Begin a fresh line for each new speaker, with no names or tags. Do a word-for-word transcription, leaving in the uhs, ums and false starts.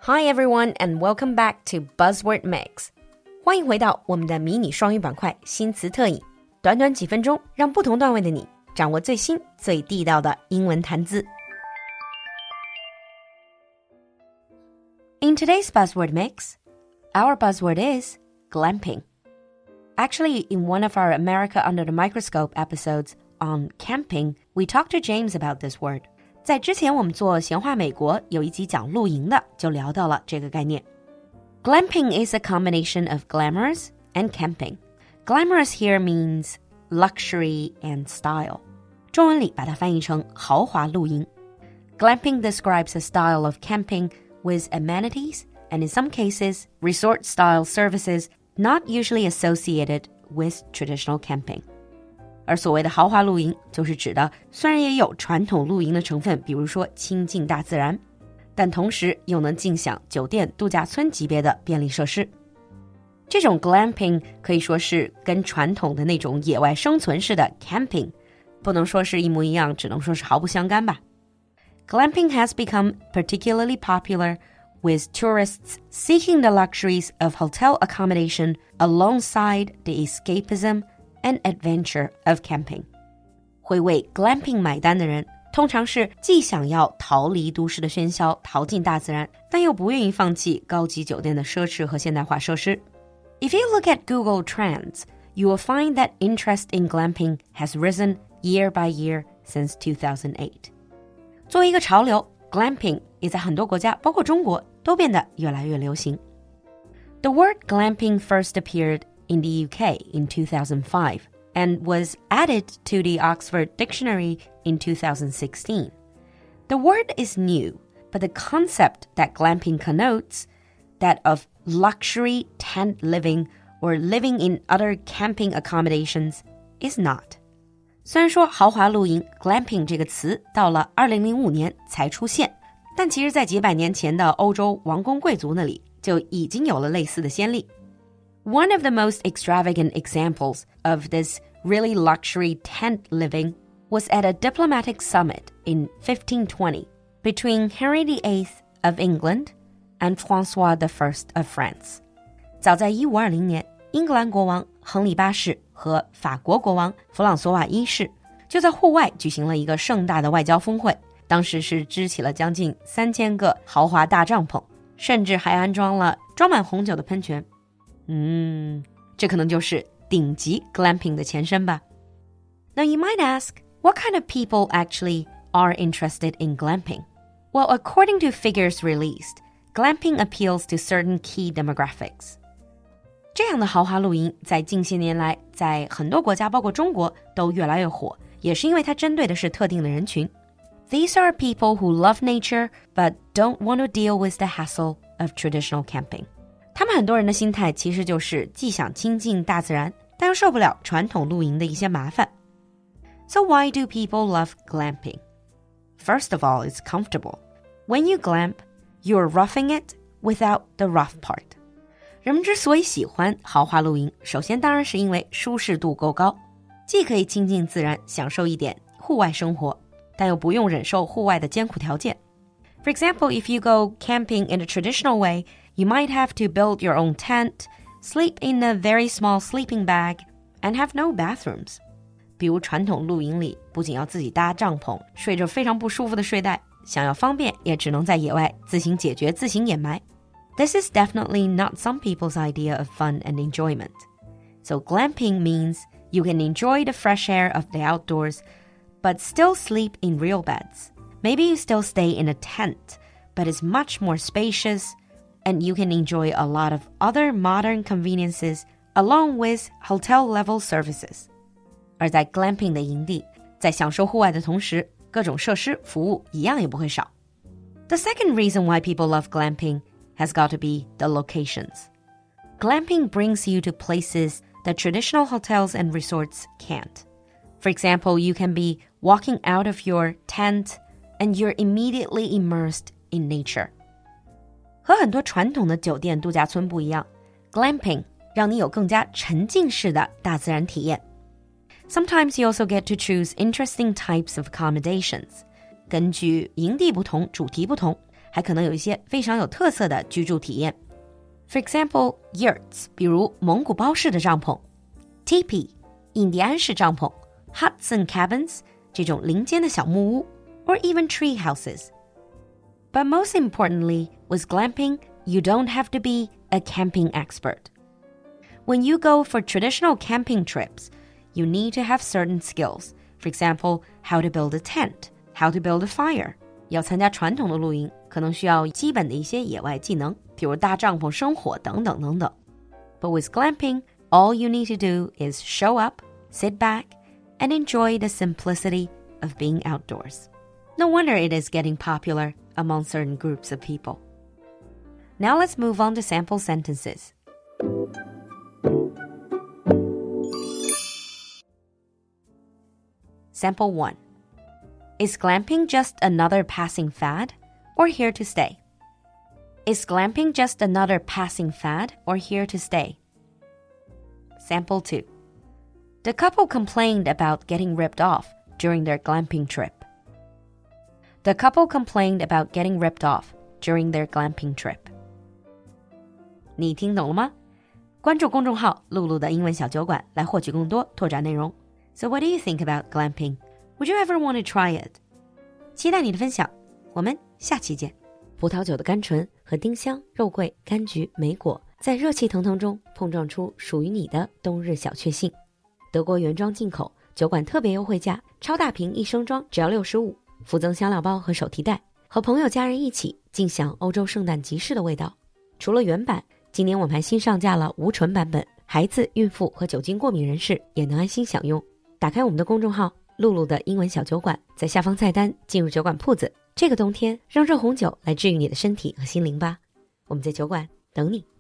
Hi everyone and welcome back to Buzzword Mix. 欢迎回到我们的迷你双语板块新词特饮，短短几分钟，让不同段位的你掌握最新最地道的英文谈资。In today's Buzzword Mix, our buzzword is glamping. Actually, in one of our America Under the Microscope episodes on camping, we talked to James about this word. 在之前我们做闲话美国有一集讲露营的，就聊到了这个概念。Glamping is a combination of glamorous and camping. Glamorous here means luxury and style. 中文里把它翻译成豪华露营。Glamping describes a style of camping with amenities and in some cases, resort-style services not usually associated with traditional camping. 而所谓的豪华露营就是指的虽然也有传统露营的成分，比如说亲近大自然，但同时又能尽享酒店度假村级别的便利设施。这种 glamping 可以说是跟传统的那种野外生存式的 camping 不能说是一模一样，只能说是毫不相干吧。Glamping has become particularly popular with tourists seeking the luxuries of hotel accommodation alongside the escapism and adventure of camping. 会为 glamping 买单的人通常是既想要逃离都市的喧嚣，逃进大自然，但又不愿意放弃高级酒店的奢侈和现代化设施。If you look at Google Trends, you will find that interest in glamping has risen year by year since two thousand eight. 作为一个潮流 glamping 也在很多国家，包括中国，都变得越来越流行。The word glamping first appeared in the U K in two thousand five and was added to the Oxford Dictionary in two thousand sixteen. The word is new, but the concept that glamping connotes, that of luxury tent living or living in other camping accommodations, is not. 虽然说豪华露营 glamping 这个词到了二零零五年才出现，但其实在几百年前的欧洲王公贵族那里就已经有了类似的先例。One of the most extravagant examples of this really luxury tent living was at a diplomatic summit in fifteen twenty between Henry the eighth of England and François the first of France. 早在一五二零年，英格兰国王亨利八世和法国国王弗朗索瓦一世就在户外举行了一个盛大的外交峰会，当时是支起了将近三千个豪华大帐篷，甚至还安装了装满红酒的喷泉。嗯，这可能就是顶级 glamping 的前身吧。Now you might ask, what kind of people actually are interested in glamping? Well, according to figures released, glamping appeals to certain key demographics. 这样的豪华露营在近些年来在很多国家包括中国都越来越火，也是因为它针对的是特定的人群。These are people who love nature but don't want to deal with the hassle of traditional camping. 他们很多人的心态其实就是既想亲近大自然，但又受不了传统露营的一些麻烦。So why do people love glamping? First of all, it's comfortable. When you glamp, you're roughing it without the rough part. 人们之所以喜欢豪华露营，首先当然是因为舒适度够高，既可以亲近自然，享受一点户外生活，但又不用忍受户外的艰苦条件。For example, if you go camping in a traditional way, you might have to build your own tent, sleep in a very small sleeping bag, and have no bathrooms. 比如传统露营里，不仅要自己搭帐篷，睡着非常不舒服的睡袋，想要方便也只能在野外自行解决、自行掩埋。This is definitely not some people's idea of fun and enjoyment. So glamping means you can enjoy the fresh air of the outdoors, but still sleep in real beds. Maybe you still stay in a tent, but it's much more spacious, and you can enjoy a lot of other modern conveniences along with hotel-level services. 而在 glamping 的营地，在享受户外的同时，各种设施服务一样也不会少。The second reason why people love glamping has got to be the locations. Glamping brings you to places that traditional hotels and resorts can't. For example, you can be walking out of your tent and you're immediately immersed in nature. 和很多传统的酒店度假村不一样， glamping 让你有更加沉浸式的大自然体验。Sometimes you also get to choose interesting types of accommodations. 根据营地不同，主题不同， 还可能有一些非常有特色的居住体验。For example, yurts 比如蒙古包式的帐篷， teepee 印第安式帐篷， huts and cabins 这种林间的小木屋， or even tree houses. But most importantly, with glamping, you don't have to be a camping expert. When you go for traditional camping trips, you need to have certain skills. For example, how to build a tent, how to build a fire. 要参加传统的露营，可能需要基本的一些野外技能，比如搭帐篷、生火等等等等。But with glamping, all you need to do is show up, sit back, and enjoy the simplicity of being outdoors. No wonder it is getting popular among certain groups of people. Now let's move on to sample sentences. Sample one. Is glamping just another passing fad or here to stay? Is glamping just another passing fad or here to stay? Sample two. The couple complained about getting ripped off during their glamping trip. The couple complained about getting ripped off during their glamping trip. 你听懂了吗？关注公众号露露的英文小酒馆来获取更多拓展内容。So what do you think about glamping? Would you ever want to try it? 期待你的分享，我们下期见。葡萄酒的甘醇和丁香、肉桂、柑橘、莓果在热气腾腾中碰撞出属于你的冬日小确幸。德国原装进口，酒馆特别优惠价，超大瓶一升装只要六十五，附赠香料包和手提袋，和朋友家人一起尽享欧洲圣诞集市的味道。除了原版，今年我们还新上架了无醇版本，孩子、孕妇和酒精过敏人士也能安心享用。打开我们的公众号露露的英文小酒馆，在下方菜单进入酒馆铺子，这个冬天让热红酒来治愈你的身体和心灵吧。我们在酒馆等你。